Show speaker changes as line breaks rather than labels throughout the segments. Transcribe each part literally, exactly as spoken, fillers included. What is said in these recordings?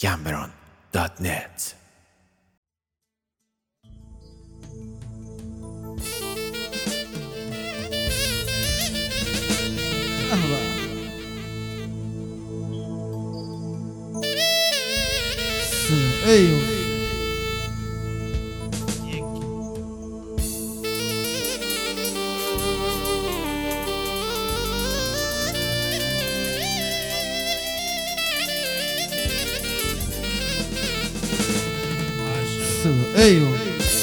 گمبران دات نت.
ايوه ايوه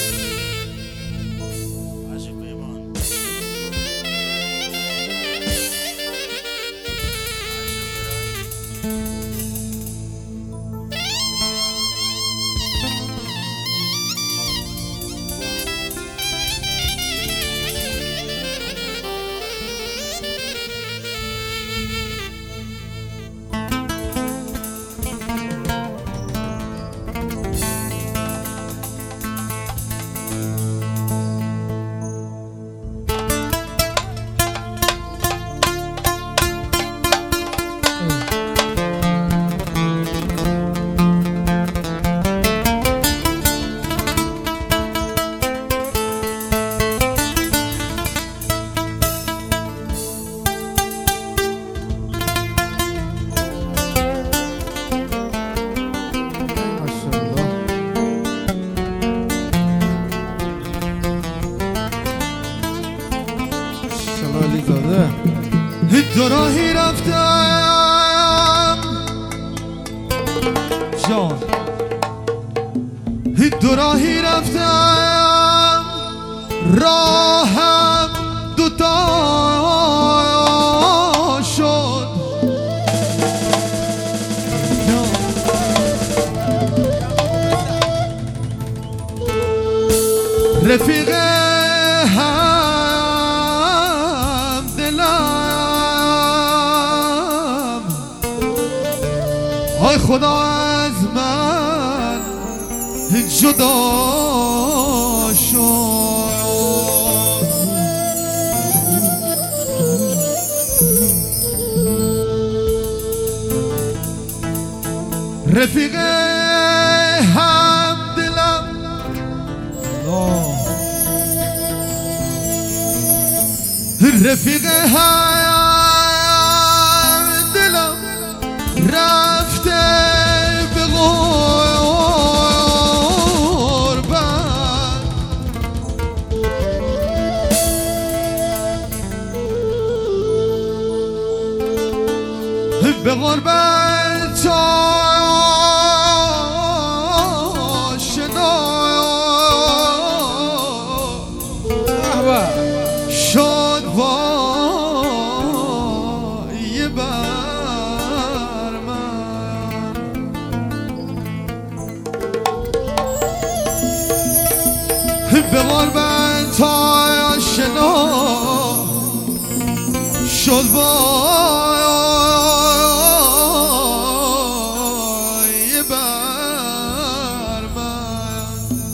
دو راهی رفتم جان دو راهی رفتم راهم دوتا شد رفیق هم دلم آی خدا از من جدا شد رفیق هم دلم رفیق هم دلم رفته به غربت به غربت آشنا شد وای بر من به غربت آشنا شد وای بر من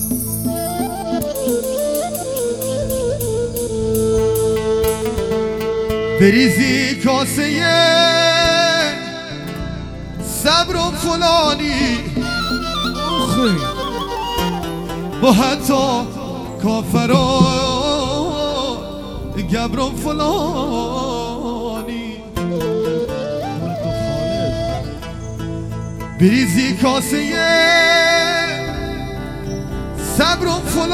بریزی کاسه صبر و فلانی با حتی کافران گبر و فلانی بریزی کاسه صبر و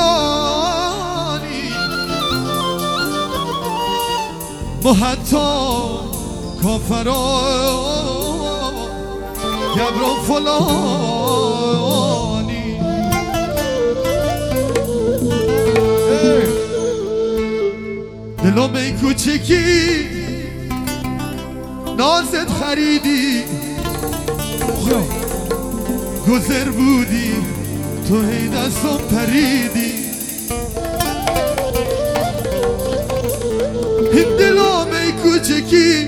فلانی با حتی کافران گبر و فلانی دلم ای کوچکی نازت خریدی گذر بودی تو هی دستم پریدی این دلم ای کوچکی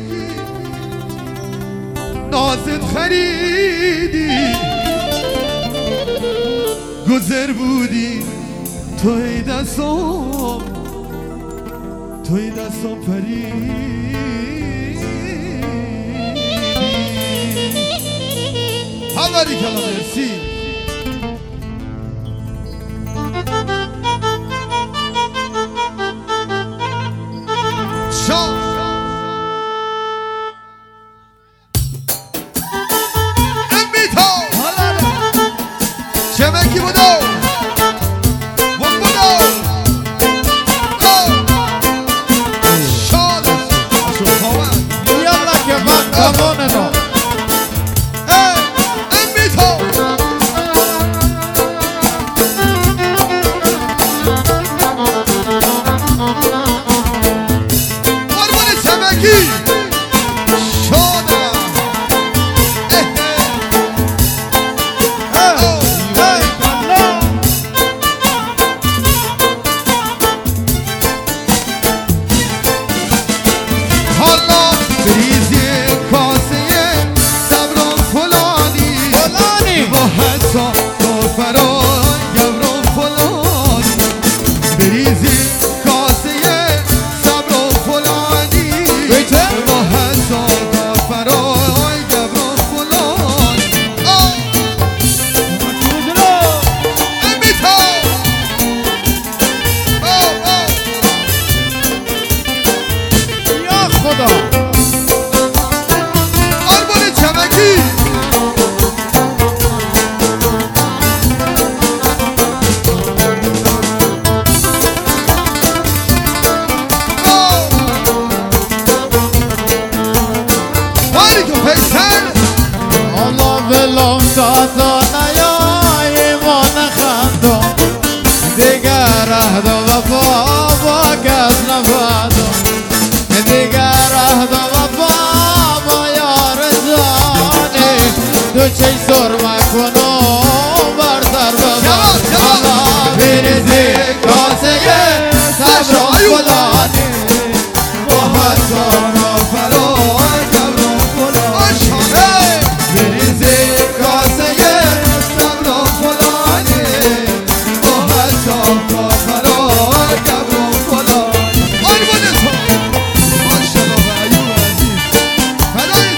نازت خریدی گذر بودی تو هی دستم توی دستم پریدی باری کلا مرسی شام شمکی بودو بودو شاد
یالا که وقت کمونه نو
امی تو قربان شمکی شادم
چه سرما کنو بردار بابا حالا بریزی کاسه صبر و فلانی محسن و فرار صبر و فلانی بریزی کاسه صبر و فلانی محسن و فرار صبر و فلانی
آرمان تو ماشاءالله ایوب عزیز فدای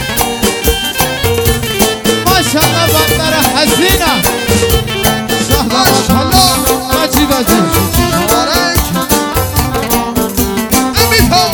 ماشاءالله بندر حسینه
ماشاءالله
ماچی بازی
مبارک امی تو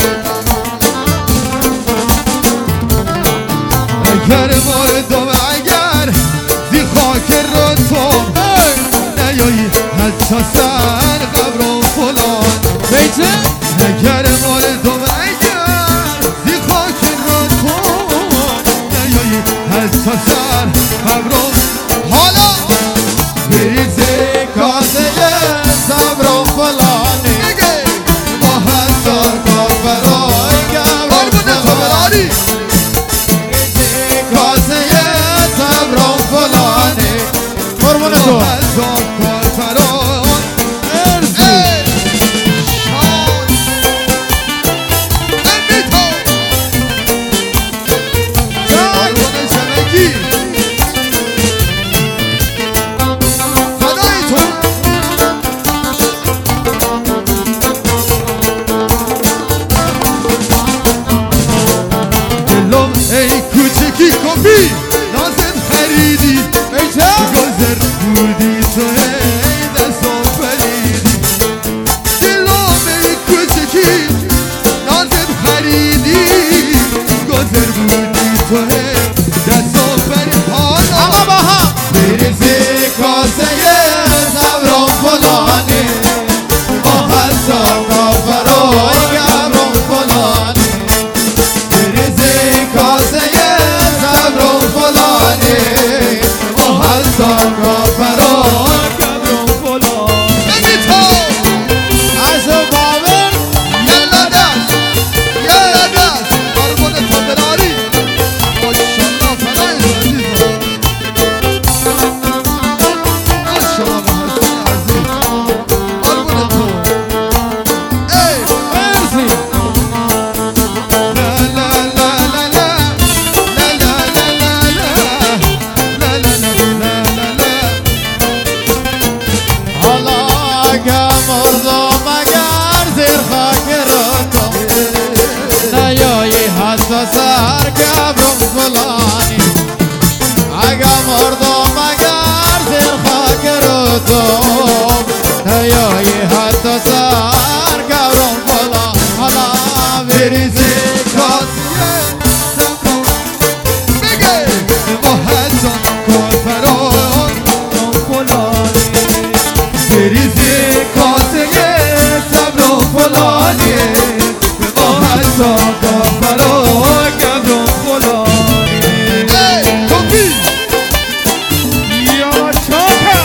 اگر مردم اگر زی خاک رو تو نیایی حتی سر قبر و فلان
بیچه
اگر مردم اگر زی خاک رو تو نیایی حتی سر قبر و حالا
بریزی کاسه صبر و فلانی
دیگه
محسن و فرار
قربون خبرانی
بریزی کاسه صبر و فلانی قربون تو
محسن کارفران
مرسی
شاد امی تو قربون شمکی فدای تو دلم ای کوچکی کپی نازت خریدی
بیچه
گذر بودی تو ای دستم فریدی دلم ای کوچکی نازت خریدی گذر بودی تو ای دستم فریدی حالا
اما با هم بریزی کاسه صبر و فلانی محسن و فرار صبر و فلانی بریزی کاسه صبر و فلانی محسن و فرار صبر و فلانی
امی تو
از باور
یلا دست یلا دست قربون تبراری ماشاءالله فدای تو عزیزم کافران
فلانی
بریزی کاسه صبر و فلانی به ما حتی کافران
گبرون فلانی
ای کپی
یا چاکه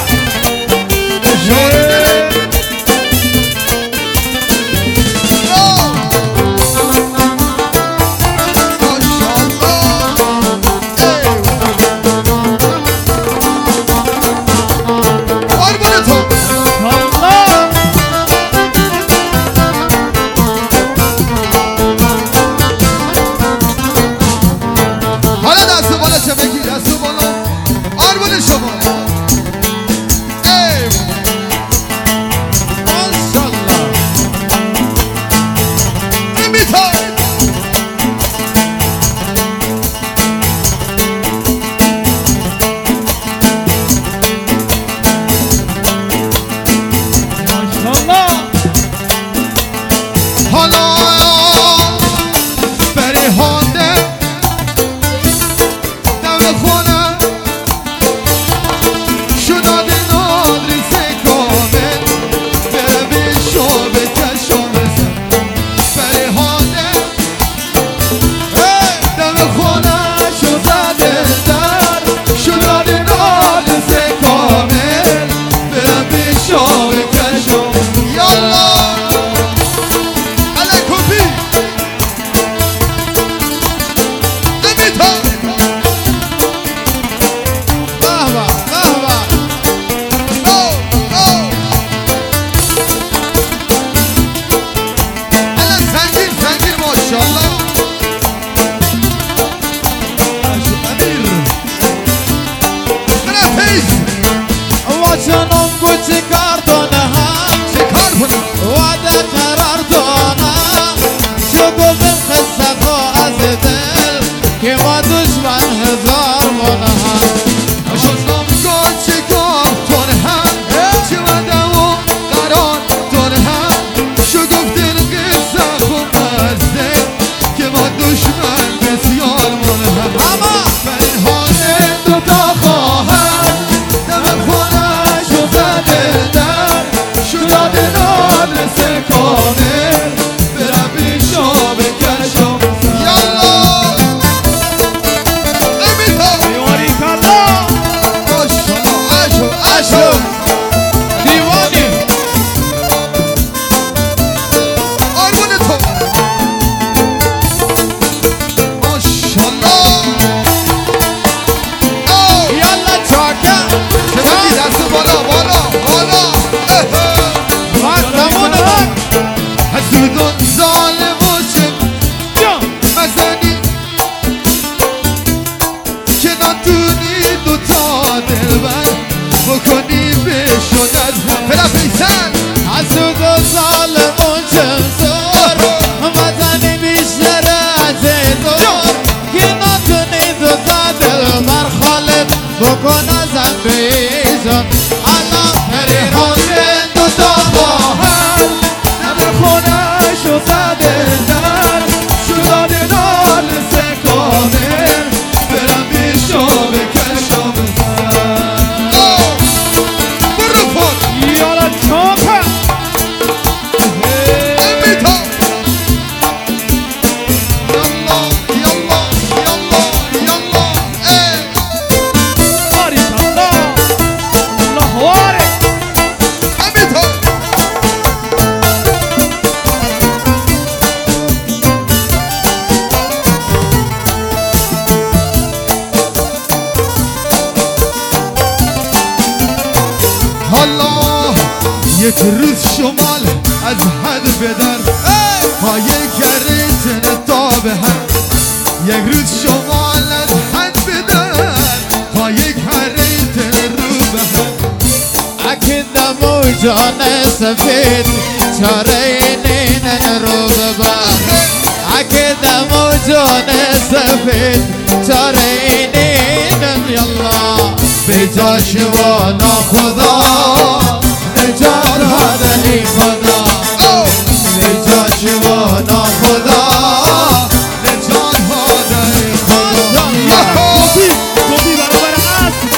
بکن ازم بیزم الان پریحانه دوتا خواهر
نم خونش و زده در شداده نال سکانه برم بیشو بکشم زن برو کن
یالا چاپه
امیتا یالله یالله یالله یالله ای
بارک الله الله وارک
امیتا حالا یک روز شمال از حد بدر پای کره تن تا به حد یک روز شمال از حد بدر پای کره تن رو به حد
اکیدم و جان سفید چاره نینن رو ببر اکیدم و جان سفید چاره نینن یالله
بیجا شوانا خدا نجات هدنی خدا بیجا شوانا خدا نجات هدنی خدا
کپی کپی برابر است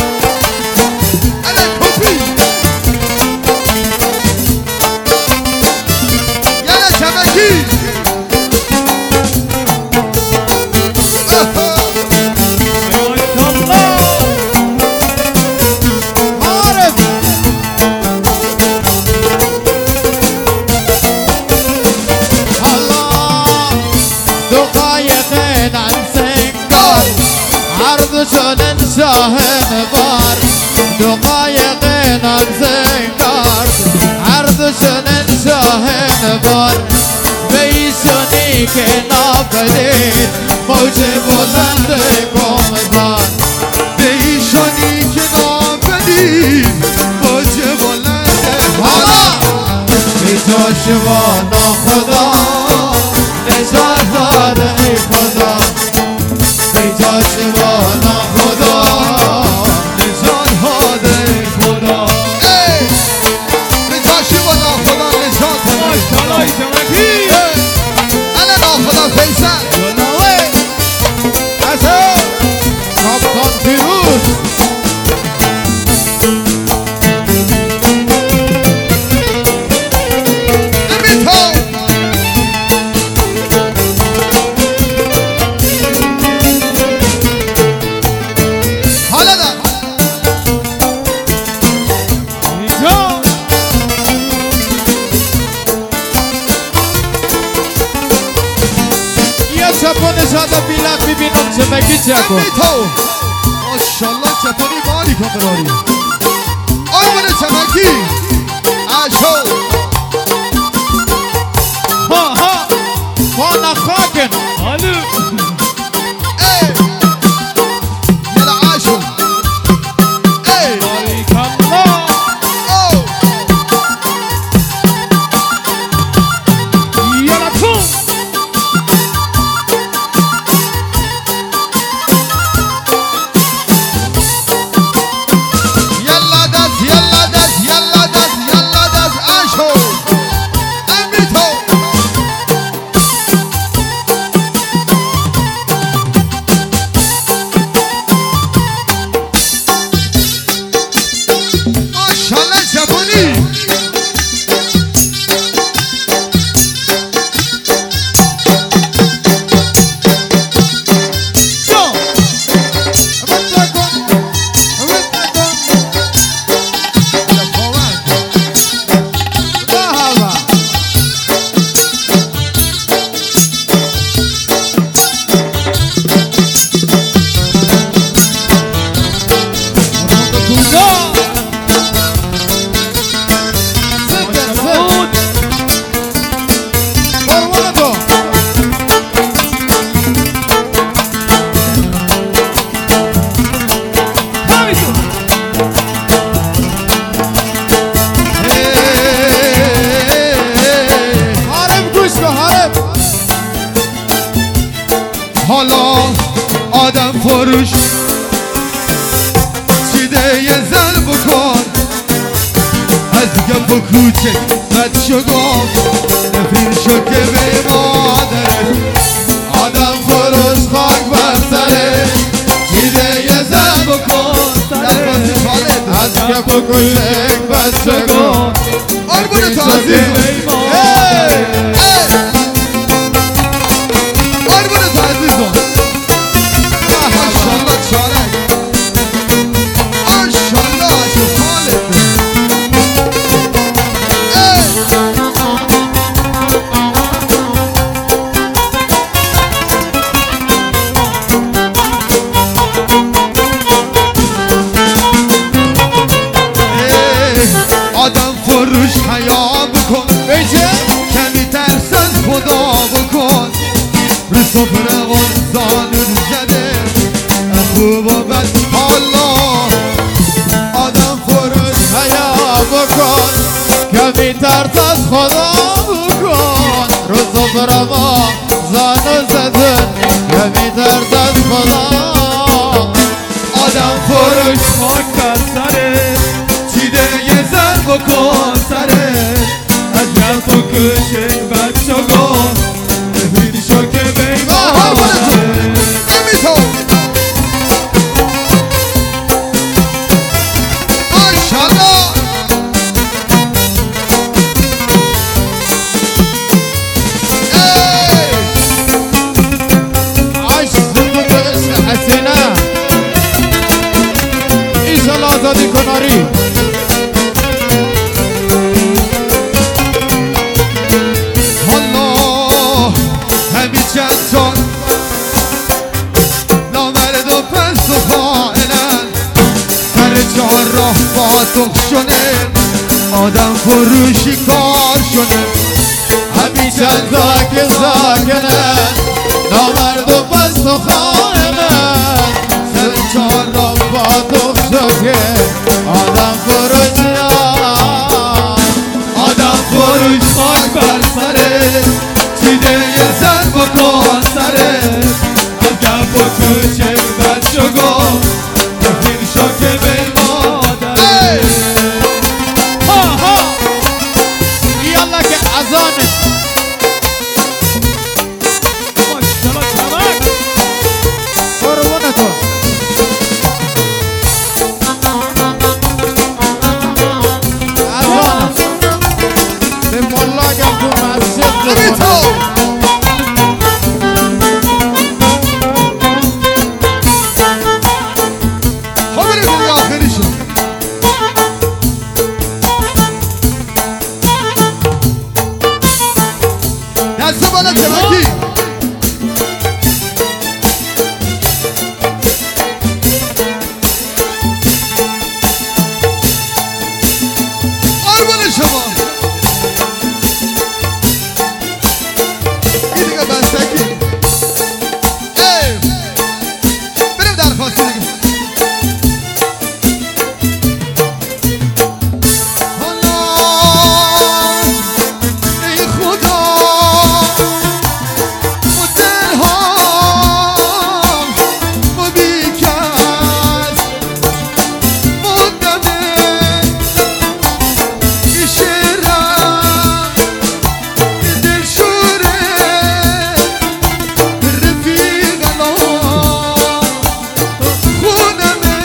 که نابدید موج بلند گمزان
به ایشانی که نابدید موج بلند
حالا بی تو شما خدا نجات داده ای خدا بی تو شما خدا
نجات داده ای خدا ای به جاش بالا خدا نجات داده
ماشاءالله ایشانکی
انا نا خدا فیصل
جلوه اصلا کاپتان پیروز
نمی تو حالا دا
اینجا
یه چپان زده بیلت ببینم چه مگی چکن
نمی تو ماشالله چپانی مالی کن براری آرمان چمکی اشو
ها ها
خانه خاکن
حالو
ای یلا اشو ای
باریک الله
او
یالا تو
یلا دست یلا دست یلا دست یلا دست اشو امی تو ماشالله جوانی
جا جا همینطور
حالا آدم فروش چیده یه زن بکن از گپ و کوچک بد شو گفت نفرین شو که به مادرت
آدم فروش خاک بر سره چیده یه زن بکن
در باز خالد
از کپ و کشک بچه کن
آرمان تو عزیزم
ای!
آرمان تو عزیزم ماشالله چارک ماشالله اشو خالد ای آدم فروش حیا بکن
بیچه
کمی ترس از خدا بکن رو سفره اون زانون زده خوب و بد حالا آدم فروش
حیا بکن کمی ترس از خدا بکن روز و برما زانو زدن کمی ترس از خدا
آدم فروش
خاک بر سره
چیده یه زن بکن سره
از گپ و کشک بچه گم نفرین شو که به
آها،
مادرت
نمی تو ماشالله ای
عشق زندگی عشق حسینه ایشالله آزادی کناری
حالا همی چند جان نامرد و پس و خائنن سر جان راه بازخ شده آدم فروشی کار شده
همی چند تا که ساکنه نامرد و پس تو خانه سر چهار را با دخشو که آدم فروش
آدم فروش خاک بر سره چیده یه سر بکن سره از گپ و کوچه بچه گم بخیر شو که به مادره
ها ها یالا که ازانه
ماشالله کمک
قربونه تو ازانه به ملاگم تو مسجد
علی تو خبری دیگه آخری شد دست بالا تمکی قربون شما این دیگه بستگی ای بریم درخواستی دیگه حالا ای خدا و دلها و بیکس مندمه ای شیرم ای دلشوره رفیق الان خونمه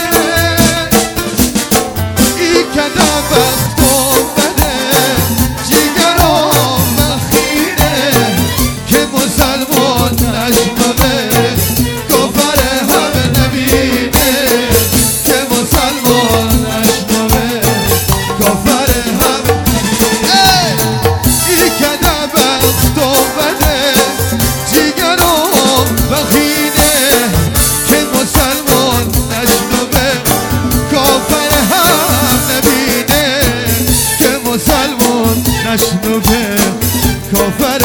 ای کده وقت بده جیگرام بخیره که مسلمان نشنوه کفر هم نبینه که مسلمان نشنوه کفر هم ای ای کده وقت بده جیگرام بخیره که مسلمان نشنوه کافر هم نبینه که مسلمان نشنوه کافر